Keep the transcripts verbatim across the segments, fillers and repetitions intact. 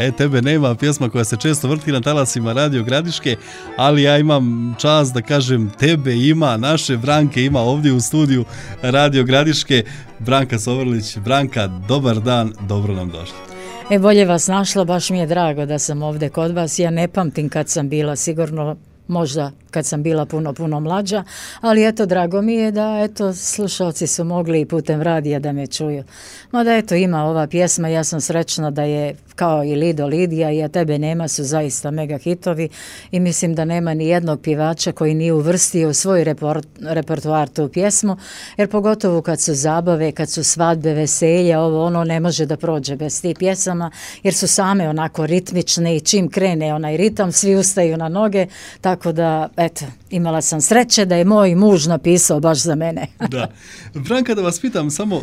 E, tebe nema, pjesma koja se često vrti na talasima Radio Gradiške, ali ja imam čast da kažem tebe ima, naše Branke ima ovdje u studiju Radio Gradiške. Branka Sovrlić. Branka, dobar dan, dobro nam došli. E, bolje vas našla, baš mi je drago da sam ovdje kod vas. Ja ne pamtim kad sam bila, sigurno možda kad sam bila puno, puno mlađa, ali eto, drago mi je da, eto, slušalci su mogli i putem radija da me čuju. Mada, eto, ima ova pjesma, ja sam srećna da je, kao i Lido Lidija i Ja tebe nema, su zaista mega hitovi i mislim da nema ni jednog pjevača koji nije uvrstio u svoj report, repertoar tu pjesmu, jer pogotovo kad su zabave, kad su svadbe, veselja, ovo ono ne može da prođe bez tih pjesama, jer su same onako ritmične i čim krene onaj ritam, svi ustaju na noge, tako da, eto, imala sam sreće da je moj muž napisao baš za mene. Da. Branka, da vas pitam samo, uh,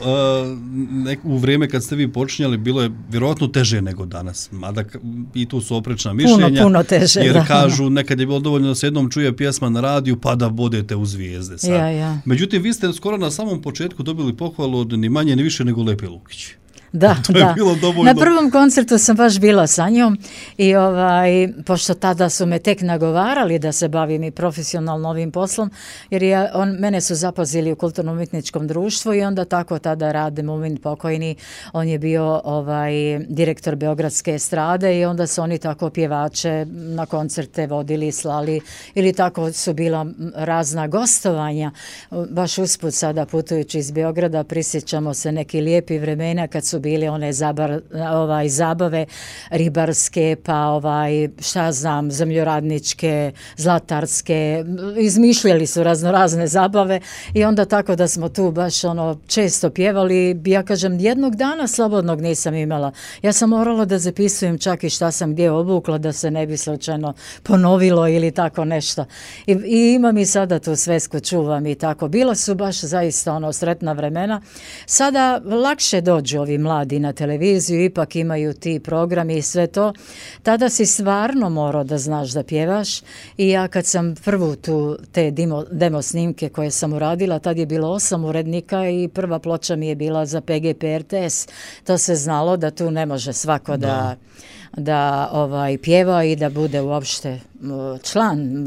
nek, u vrijeme kad ste vi počinjali bilo je vjerojatno teže nego danas, mada i tu su oprečna mišljenja. Puno, puno teže, jer da. kažu nekad je bilo dovoljno da se jednom čuje pjesma na radiju pa da bodete u zvijezde. Sad. Ja, ja. Međutim, vi ste skoro na samom početku dobili pohvalu od ni manje ni više nego Lepe Lukić. Da, to je da. bilo dovoljno. Na prvom koncertu sam baš bila sa njom i ovaj, pošto tada su me tek nagovarali da se bavim i profesionalno ovim poslom, jer ja, on, mene su zapazili u kulturno-umjetničkom društvu i onda tako tada Rade Mumin pokojni, on je bio ovaj, direktor Beogradske estrade i onda su oni tako pjevače na koncerte vodili, slali ili tako su bila razna gostovanja. Baš usput sada putujući iz Beograda prisjećamo se neki lijepi vremena kad su bile one zabar, ovaj, zabave ribarske, pa ovaj, šta znam, zemljoradničke, zlatarske, izmišljali su razno razne zabave i onda tako da smo tu baš ono često pjevali. Ja kažem, jednog dana slobodnog nisam imala. Ja sam morala da zapisujem čak i šta sam gdje obukla da se ne bi slučajno ponovilo ili tako nešto. I, i imam i sada tu svesku, čuvam i tako. Bila su baš zaista ono sretna vremena. Sada lakše dođu ovi mladi na televiziju, ipak imaju ti programi i sve to. Tada si stvarno morao da znaš da pjevaš i ja kad sam prvu tu te demo, demo snimke koje sam uradila, tad je bilo osam urednika i prva ploča mi je bila za P G P R T S. To se znalo da tu ne može svako da, da, da ovaj, pjeva i da bude uopšte član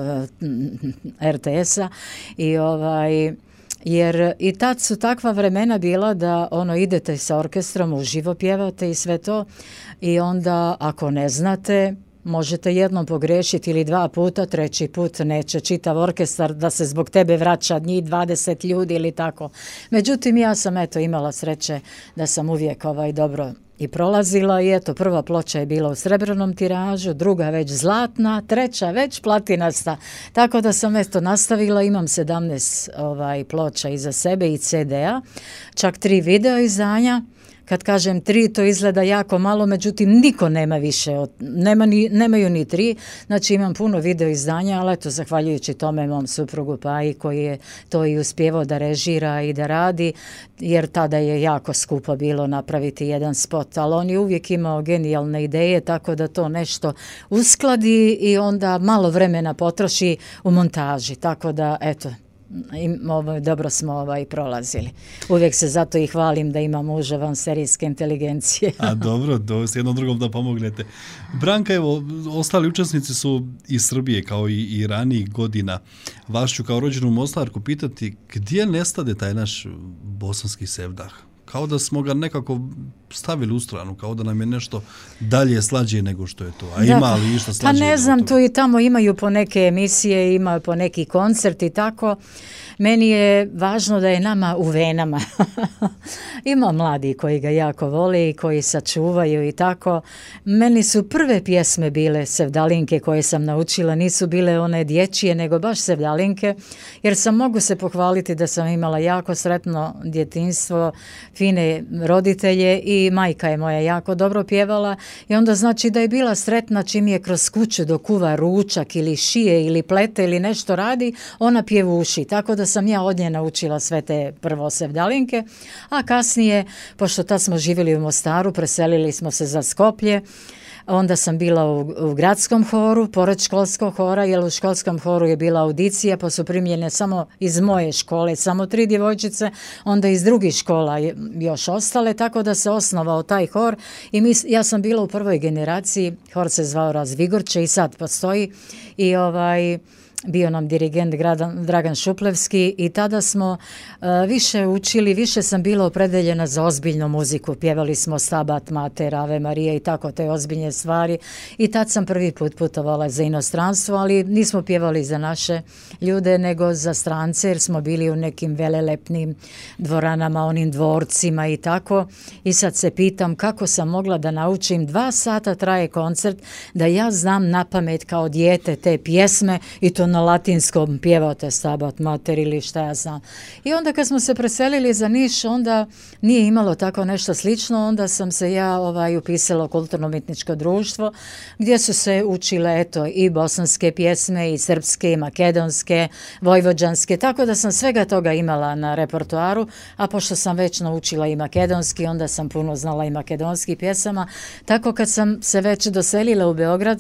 R T S-a i ovaj jer i tad su takva vremena bila da ono idete sa orkestrom, uživo pjevate i sve to i onda ako ne znate možete jednom pogrešiti ili dva puta, treći put neće čitav orkestar da se zbog tebe vraća njih dvadeset ljudi ili tako. Međutim, ja sam eto imala sreće da sam uvijek ovaj dobro i prolazila i eto prva ploča je bila u srebrnom tiražu, druga već zlatna, treća već platinasta. Tako da sam eto nastavila, imam sedamnaest ovaj ploča iza sebe i C D-a, čak tri video izdanja. Kad kažem tri, to izgleda jako malo, međutim niko nema više, od, nema ni, nemaju ni tri, znači imam puno video izdanja, ali eto, zahvaljujući tome mom suprugu Paji koji je to i uspjevao da režira i da radi, jer tada je jako skupo bilo napraviti jedan spot, ali on je uvijek imao genijalne ideje, tako da to nešto uskladi i onda malo vremena potroši u montaži, tako da eto, I, ovo, dobro smo ovaj prolazili. Uvijek se zato i hvalim da imam muža van serijske inteligencije. A dobro, do, s jednom drugom da pomognete. Branka, evo, ostali učesnici su iz Srbije kao i, i ranijih godina. Vas ću kao rođenu Mostarku pitati gdje nestade taj naš bosanski sevdah? Kao da smo ga nekako stavili u stranu, kao da nam je nešto dalje slađe nego što je to. A ima li išta slađe? Pa ne znam, tu i tamo imaju po neke emisije, imaju po neki koncert i tako. Meni je važno da je nama u venama. Ima mladi koji ga jako vole i koji sačuvaju i tako. Meni su prve pjesme bile sevdalinke koje sam naučila, nisu bile one dječje, nego baš sevdalinke, jer sam mogu se pohvaliti da sam imala jako sretno djetinjstvo, fine roditelje i majka je moja jako dobro pjevala i onda znači da je bila sretna čim je kroz kuću dok kuva ručak ili šije ili plete ili nešto radi, ona pjevuši. Tako da sam ja od nje naučila sve te prvo sevdalinke, a kasnije, pošto tad smo živjeli u Mostaru, preselili smo se za Skoplje, onda sam bila u, u gradskom horu, pored školskog hora, jer u školskom horu je bila audicija, pa su primljene samo iz moje škole, samo tri djevojčice, onda iz drugih škola još ostale, tako da se osnovao taj hor i mi, ja sam bila u prvoj generaciji, hor se zvao Razvigorče i sad postoji i ovaj bio nam dirigent Dragan Šuplevski i tada smo uh, više učili, više sam bila opredeljena za ozbiljnu muziku. Pjevali smo Stabat Mater, Ave Marija i tako te ozbiljne stvari i tad sam prvi put putovala za inostranstvo, ali nismo pjevali za naše ljude nego za strance jer smo bili u nekim velelepnim dvoranama, onim dvorcima i tako i sad se pitam kako sam mogla da naučim, dva sata traje koncert, da ja znam napamet kao dijete te pjesme i to na latinskom pjevate Stabat Mater ili šta ja znam. I onda kad smo se preselili za Niš, onda nije imalo tako nešto slično, onda sam se ja ovaj, upisala u kulturno-umjetničko društvo gdje su se učile eto i bosanske pjesme i srpske i makedonske, vojvođanske, tako da sam svega toga imala na repertoaru, a pošto sam već naučila i makedonski, onda sam puno znala i makedonskih pjesama, tako kad sam se već doselila u Beograd,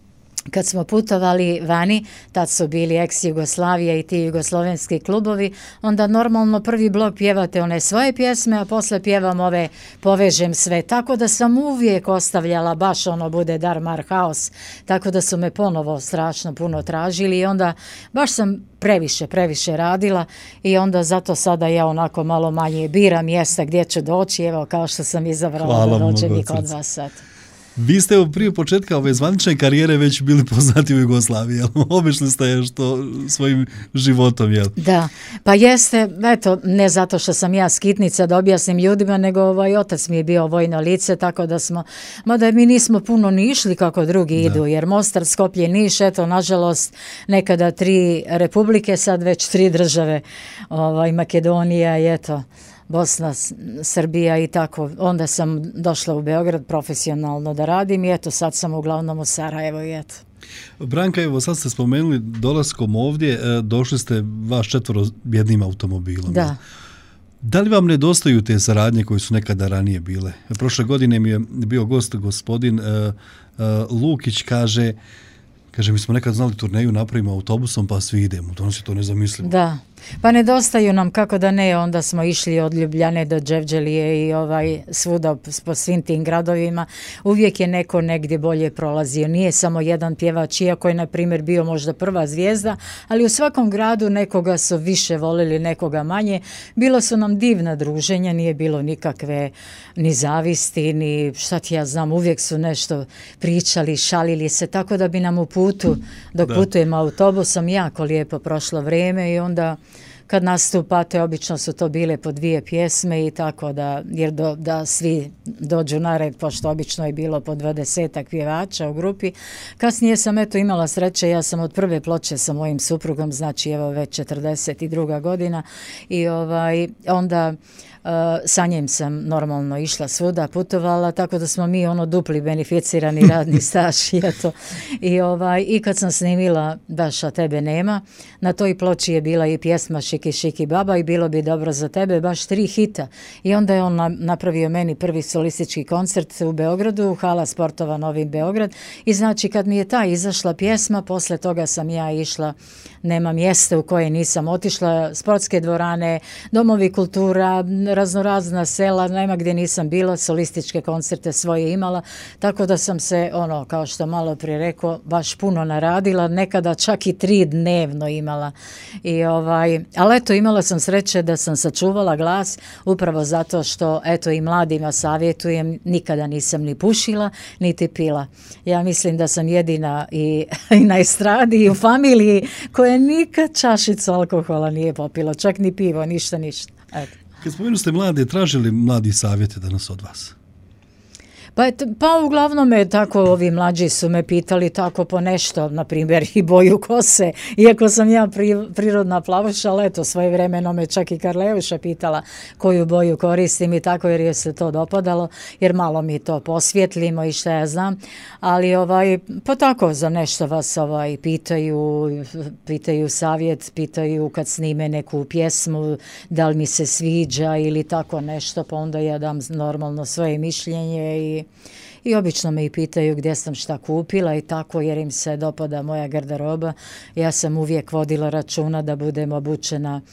kad smo putovali vani, tad su bili ex-Jugoslavija i ti jugoslovenski klubovi, onda normalno prvi blok pjevate one svoje pjesme, a posle pjevam ove Povežem sve, tako da sam uvijek ostavljala baš ono bude Dar Mar Haos, tako da su me ponovo strašno puno tražili i onda baš sam previše, previše radila i onda zato sada ja onako malo manje biram mjesta gdje ću doći, evo kao što sam izabrala Hvala da dođem i kod vas sad. Vi ste prije početka ove zvanične karijere već bili poznati u Jugoslaviji, jel? Obišli ste je što svojim životom, jel? Da, pa jeste, eto, ne zato što sam ja skitnica da objasnim ljudima, nego ovaj otac mi je bio vojno lice, tako da smo, mada mi nismo puno ni išli kako drugi da. idu, jer Mostar, Skoplje, Niš, eto, nažalost, nekada tri republike, sad već tri države, ovaj, Makedonija i eto, Bosna, Srbija i tako. Onda sam došla u Beograd profesionalno da radim i eto sad sam uglavnom u Sarajevo i eto. Branka, evo sad ste spomenuli dolaskom ovdje, došli ste vaš četvoro jednim automobilom. Da. Da li vam nedostaju te saradnje koje su nekada ranije bile? Prošle godine mi je bio gost gospodin uh, uh, Lukić, kaže Kaže, mi smo nekad znali turneju napravimo autobusom pa svi idemo, to nas je to nezamislivo. Da, pa nedostaju nam, kako da ne, onda smo išli od Ljubljane do Đevđelije i ovaj, svuda po svim tim gradovima. Uvijek je neko negdje bolje prolazio, nije samo jedan pjevač, iako je na primjer bio možda prva zvijezda, ali u svakom gradu nekoga su više volili, nekoga manje. Bilo su nam divna druženja, nije bilo nikakve ni zavisti, ni šta ti ja znam, uvijek su nešto pričali, šalili se, tako da bi nam u putu, dok da. putujemo autobusom, jako lijepo prošlo vrijeme i onda kad nastupate, obično su to bile po dvije pjesme i tako da, jer do, da svi dođu na red, pošto obično je bilo po dvadesetak pjevača u grupi. Kasnije sam eto imala sreće, ja sam od prve ploče sa mojim suprugom, znači evo već četrdeset druga godina i ovaj, onda Uh, sa njim sam normalno išla svuda, putovala, tako da smo mi ono dupli beneficirani radni staž i eto. I, ovaj, i kad sam snimila Baš a tebe nema, na toj ploči je bila i pjesma Šiki šiki baba i Bilo bi dobro za tebe, baš tri hita. I onda je on na, napravio meni prvi solistički koncert u Beogradu, Hala sportova Novi Beograd i znači kad mi je ta izašla pjesma, posle toga sam ja išla, nema mjesta u koje nisam otišla, sportske dvorane, domovi kultura, raznorazna sela, nema gdje nisam bila, solističke koncerte svoje imala, tako da sam se, ono, kao što malo prije rekao, baš puno naradila, nekada čak i tri dnevno imala. I ovaj, ali eto, imala sam sreće da sam sačuvala glas, upravo zato što, eto, i mladima savjetujem, nikada nisam ni pušila, niti pila. Ja mislim da sam jedina i, i na estradi i u familiji koja nikad čašicu alkohola nije popila, čak ni pivo, ništa, ništa. Eto. Kad spomenu ste mlade, tražili mladi savjete danas od vas? Pa, et, pa uglavnom me tako, ovi mlađi su me pitali tako po nešto, na primjer i boju kose, iako sam ja pri, prirodna plavuša, ali eto, svoje vremeno me čak i Karleuša pitala koju boju koristim i tako, jer je se to dopadalo, jer malo mi to posvjetlimo i šta ja znam, ali ovaj, pa tako za nešto vas ovaj, pitaju, pitaju savjet, pitaju kad snime neku pjesmu, da li mi se sviđa ili tako nešto, pa onda ja dam normalno svoje mišljenje i I obično me i pitaju gdje sam šta kupila i tako, jer im se dopada moja garderoba. Ja sam uvijek vodila računa da budem obučena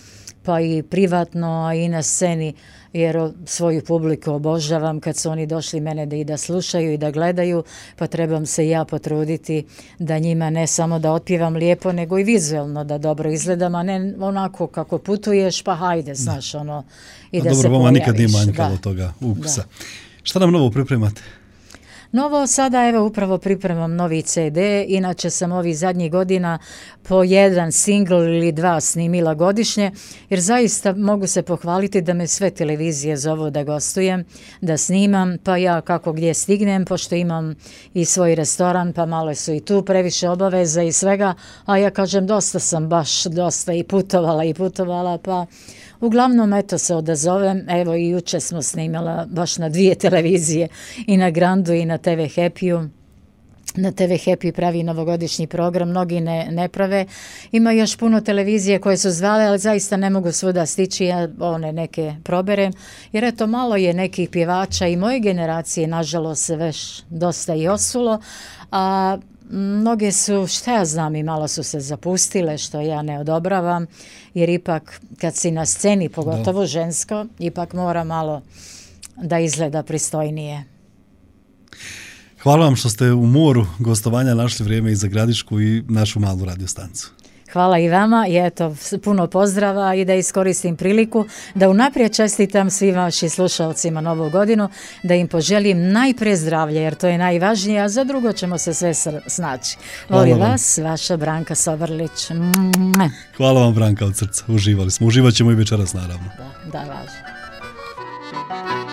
pa i privatno, a i na sceni, jer svoju publiku obožavam kad su oni došli mene da i da slušaju i da gledaju, pa trebam se ja potruditi da njima ne samo da otpjevam lijepo, nego i vizualno da dobro izgledam, a ne onako kako putuješ, pa hajde, znaš, da. ono, i a da dobro, se pojaviš. Dobro, vama nikad nije manjkalo toga ukusa. Da. Šta nam novo pripremate? Novo sada, evo, upravo pripremam novi ce de, inače sam ovih zadnjih godina po jedan singl ili dva snimila godišnje, jer zaista mogu se pohvaliti da me sve televizije zovu da gostujem, da snimam, pa ja kako gdje stignem, pošto imam i svoj restoran, pa malo su i tu previše obaveza i svega, a ja kažem dosta sam baš dosta i putovala i putovala, pa uglavnom, eto, se odazovem, evo i juče smo snimala baš na dvije televizije, i na Grandu i na te ve Happy-u. Na te ve Happy pravi novogodišnji program, mnogi ne, ne prave. Ima još puno televizije koje su zvale, ali zaista ne mogu svuda stići, ja one neke proberem, jer eto, malo je nekih pjevača i moje generacije, nažalost, se već dosta i osulo, a mnoge su, šta ja znam, i malo su se zapustile, što ja ne odobravam, jer ipak kad si na sceni, pogotovo da. žensko, ipak mora malo da izgleda pristojnije. Hvala vam što ste u moru gostovanja našli vrijeme i za Gradišku i našu malu radiostancu. Hvala i vama i eto, puno pozdrava i da iskoristim priliku da unaprijed čestitam svim vašim slušalcima Novu godinu, da im poželim najprije zdravlje, jer to je najvažnije, a za drugo ćemo se sve snaći. Volim vas, vaša Branka Sobrlić. Hvala vam, Branka, od srca. Uživali smo. Uživat ćemo i večeras, naravno. Da, da, važno.